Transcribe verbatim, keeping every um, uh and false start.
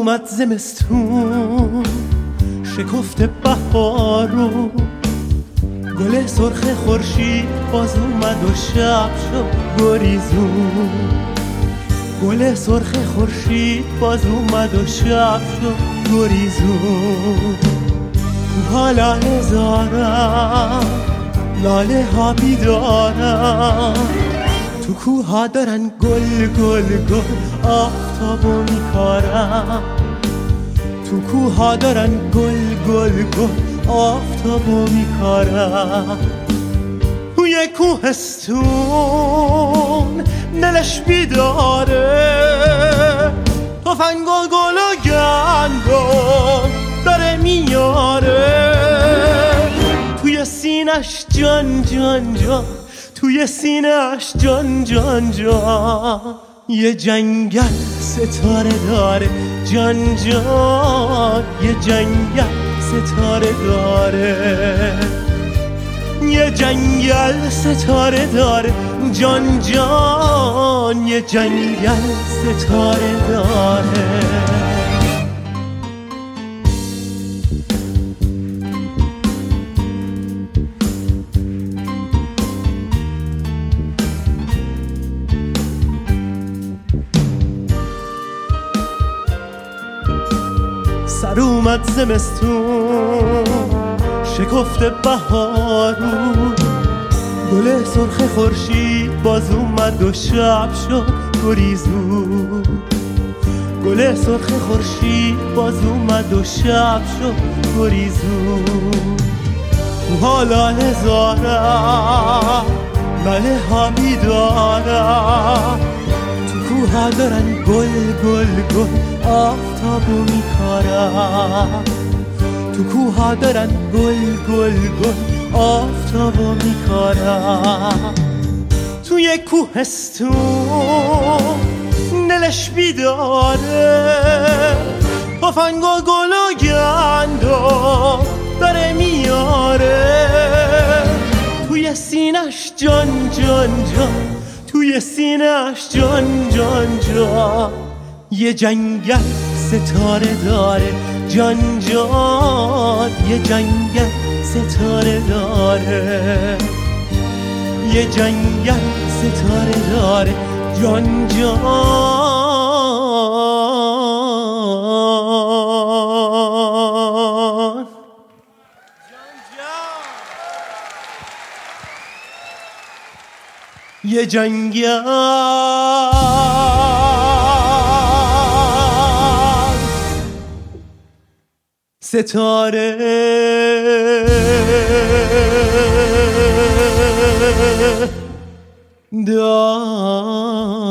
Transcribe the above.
اومد زمستون شکفت بهارو، گل سرخ خورشید باز اومد و شب شد گریزون. گل سرخ خورشید باز اومد و شب شد گریزون. کوها لاله زارن، لاله ها بیدارن، تو کوها دارن گل گل گل آفتابو میکارن. تو کوها دارن گل گل گل آفتابو میکارن. توی کوهستون دلش بیداره، تفنگ و گل و گندم داره میاره. توی سینش جان جان جان، توی سینش جان جان جان، یه جنگل ستاره داره جان جان، یه جنگل ستاره داره، یه جنگل ستاره داره جان جان، یه جنگل ستاره داره. سر اومد زمستون شکفت بهارو، گل سرخ خورشید باز اومد و شب شد گریزون. گل سرخ خورشید باز اومد و شب شد گریزون. کوها لاله زارن، لاله ها بیدارن، تو کوها دارن گل گل گل آفتابو میکارن. تو کوها دارن گل گل گل آفتابو میکارن. توی کوهستون دلش بیداره، تفنگ و گل و گندم داره میاره. توی سینش جان جان جان، توی سینش جان جان جان، یه جنگل ستاره داره جان جان، یه جنگل ستاره داره، یه جنگل ستاره داره جان جان. یه جنگل ستاره دار.